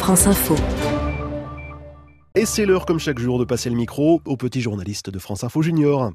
France Info. Et c'est l'heure, comme chaque jour, de passer le micro au petit journaliste de France Info Junior.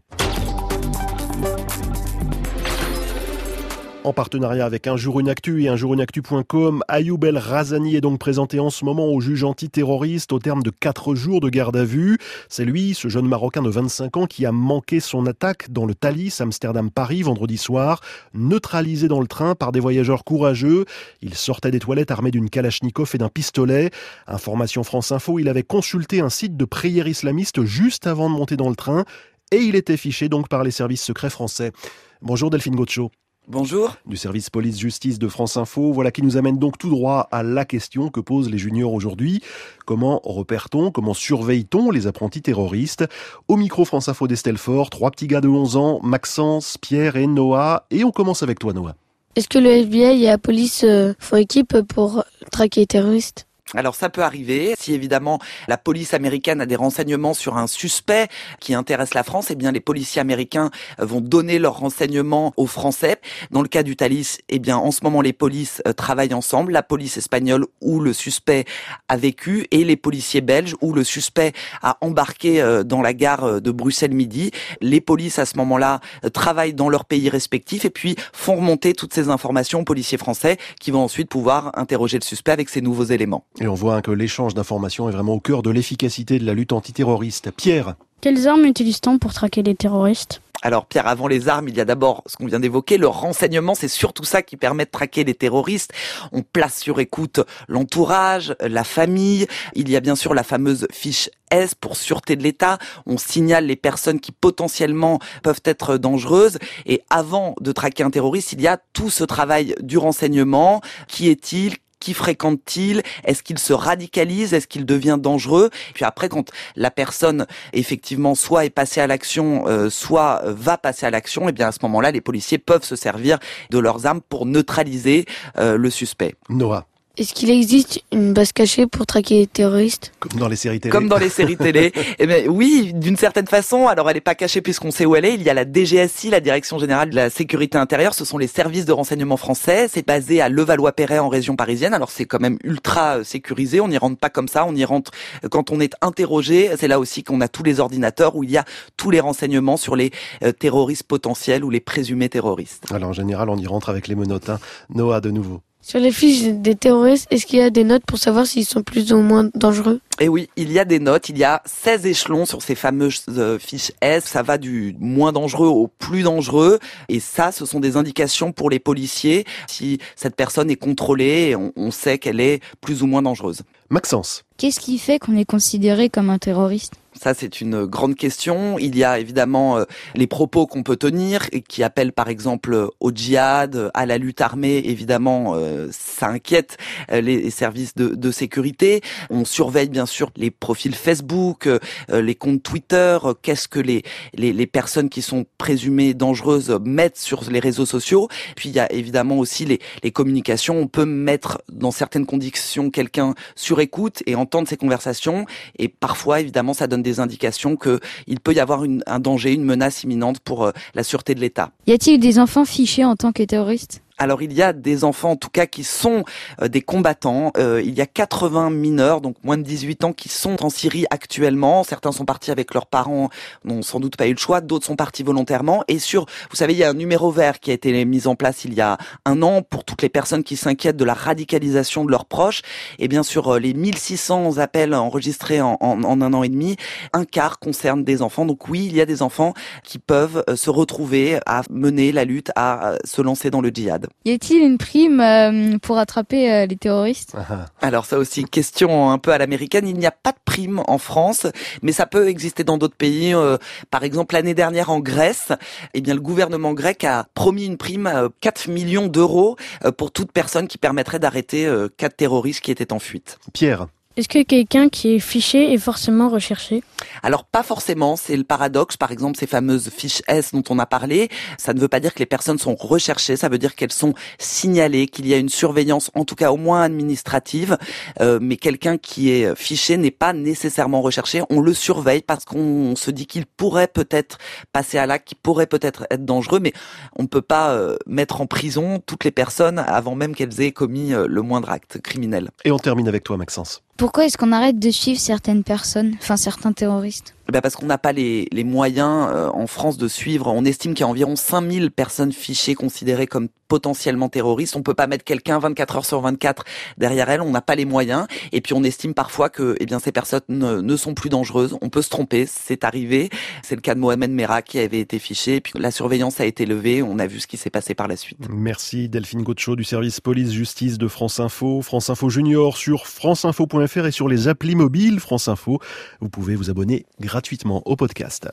En partenariat avec Un Jour Une Actu et unjourunactu.com, Ayoub El Razani est donc présenté en ce moment au juge antiterroriste au terme de 4 jours de garde à vue. C'est lui, ce jeune Marocain de 25 ans, qui a manqué son attaque dans le Thalys, Amsterdam-Paris, vendredi soir, neutralisé dans le train par des voyageurs courageux. Il sortait des toilettes armé d'une kalachnikov et d'un pistolet. Information France Info, il avait consulté un site de prière islamiste juste avant de monter dans le train et il était fiché donc par les services secrets français. Bonjour Delphine Gaucho. Bonjour. Du service police-justice de France Info, voilà qui nous amène donc tout droit à la question que posent les juniors aujourd'hui. Comment repère-t-on, comment surveille-t-on les apprentis terroristes ? Au micro France Info d'Estelle Faure, 3 petits gars de 11 ans, Maxence, Pierre et Noah. Et on commence avec toi Noah. Est-ce que le FBI et la police font équipe pour traquer les terroristes ? Alors ça peut arriver. Si évidemment la police américaine a des renseignements sur un suspect qui intéresse la France, eh bien les policiers américains vont donner leurs renseignements aux Français. Dans le cas du Thalys, eh bien en ce moment les polices travaillent ensemble, la police espagnole où le suspect a vécu et les policiers belges où le suspect a embarqué dans la gare de Bruxelles-Midi. Les polices à ce moment-là travaillent dans leurs pays respectifs et puis font remonter toutes ces informations aux policiers français qui vont ensuite pouvoir interroger le suspect avec ces nouveaux éléments. Et on voit que l'échange d'informations est vraiment au cœur de l'efficacité de la lutte antiterroriste. Pierre. Quelles armes utilise-t-on pour traquer les terroristes ? Alors Pierre, avant les armes, il y a d'abord ce qu'on vient d'évoquer, le renseignement, c'est surtout ça qui permet de traquer les terroristes. On place sur écoute l'entourage, la famille, il y a bien sûr la fameuse fiche S pour sûreté de l'État, on signale les personnes qui potentiellement peuvent être dangereuses et avant de traquer un terroriste, il y a tout ce travail du renseignement, qui est-il ? Qui fréquente-t-il ? Est-ce qu'il se radicalise ? Est-ce qu'il devient dangereux ? Et puis après, quand la personne, effectivement, soit est passée à l'action, soit va passer à l'action, et bien à ce moment-là, les policiers peuvent se servir de leurs armes pour neutraliser le suspect. Noah. Est-ce qu'il existe une base cachée pour traquer les terroristes ? Comme dans les séries télé. Comme dans les séries télé. Eh bien, oui, d'une certaine façon. Alors, elle n'est pas cachée puisqu'on sait où elle est. Il y a la DGSI, la Direction Générale de la Sécurité Intérieure. Ce sont les services de renseignement français. C'est basé à Levallois-Perret en région parisienne. Alors, c'est quand même ultra sécurisé. On n'y rentre pas comme ça. On y rentre quand on est interrogé. C'est là aussi qu'on a tous les ordinateurs où il y a tous les renseignements sur les terroristes potentiels ou les présumés terroristes. Alors, en général, on y rentre avec les menottes. Noah, de nouveau. Sur les fiches des terroristes, est-ce qu'il y a des notes pour savoir s'ils sont plus ou moins dangereux ? Et oui, il y a des notes, il y a 16 échelons sur ces fameuses fiches S. Ça va du moins dangereux au plus dangereux. Et ça, ce sont des indications pour les policiers. Si cette personne est contrôlée, on sait qu'elle est plus ou moins dangereuse. Maxence. Qu'est-ce qui fait qu'on est considéré comme un terroriste ? Ça, c'est une grande question. Il y a évidemment les propos qu'on peut tenir et qui appellent par exemple au djihad, à la lutte armée. Évidemment, ça inquiète les services de sécurité. On surveille bien sûr les profils Facebook, les comptes Twitter. Qu'est-ce que les personnes qui sont présumées dangereuses mettent sur les réseaux sociaux. Puis il y a évidemment aussi les communications. On peut mettre dans certaines conditions quelqu'un sur écoute et entendre ces conversations. Et parfois, évidemment, ça donne des indications qu'il peut y avoir un danger, une menace imminente pour la sûreté de l'État. Y a-t-il des enfants fichés en tant que terroristes ? Alors il y a des enfants en tout cas qui sont des combattants, il y a 80 mineurs, donc moins de 18 ans qui sont en Syrie actuellement, certains sont partis avec leurs parents, n'ont sans doute pas eu le choix, d'autres sont partis volontairement et vous savez, il y a un numéro vert qui a été mis en place il y a 1 an pour toutes les personnes qui s'inquiètent de la radicalisation de leurs proches et bien sûr les 1600 appels enregistrés en 1 an et demi, un quart concerne des enfants, donc oui, il y a des enfants qui peuvent se retrouver à mener la lutte, à se lancer dans le djihad. Y a-t-il une prime pour attraper les terroristes ? Alors ça aussi, question un peu à l'américaine, il n'y a pas de prime en France, mais ça peut exister dans d'autres pays. Par exemple, l'année dernière en Grèce, eh bien le gouvernement grec a promis une prime 4 millions d'euros pour toute personne qui permettrait d'arrêter 4 terroristes qui étaient en fuite. Pierre. Est-ce que quelqu'un qui est fiché est forcément recherché ? Alors pas forcément, c'est le paradoxe. Par exemple, ces fameuses fiches S dont on a parlé, ça ne veut pas dire que les personnes sont recherchées, ça veut dire qu'elles sont signalées, qu'il y a une surveillance, en tout cas au moins administrative. Mais quelqu'un qui est fiché n'est pas nécessairement recherché. On le surveille parce qu'on se dit qu'il pourrait peut-être passer à l'acte, qu'il pourrait peut-être être dangereux, mais on ne peut pas mettre en prison toutes les personnes avant même qu'elles aient commis le moindre acte criminel. Et on termine avec toi, Maxence. Pourquoi est-ce qu'on arrête de suivre certaines personnes, enfin certains terroristes ? Parce qu'on n'a pas les moyens en France de suivre. On estime qu'il y a environ 5000 personnes fichées considérées comme potentiellement terroristes. On peut pas mettre quelqu'un 24 heures sur 24 derrière elle. On n'a pas les moyens. Et puis on estime parfois que ces personnes ne sont plus dangereuses. On peut se tromper. C'est arrivé. C'est le cas de Mohamed Merah qui avait été fiché. Et puis la surveillance a été levée. On a vu ce qui s'est passé par la suite. Merci Delphine Gaucho du service police-justice de France Info. France Info Junior sur franceinfo.fr et sur les applis mobiles France Info. Vous pouvez vous abonner gratuitement au podcast.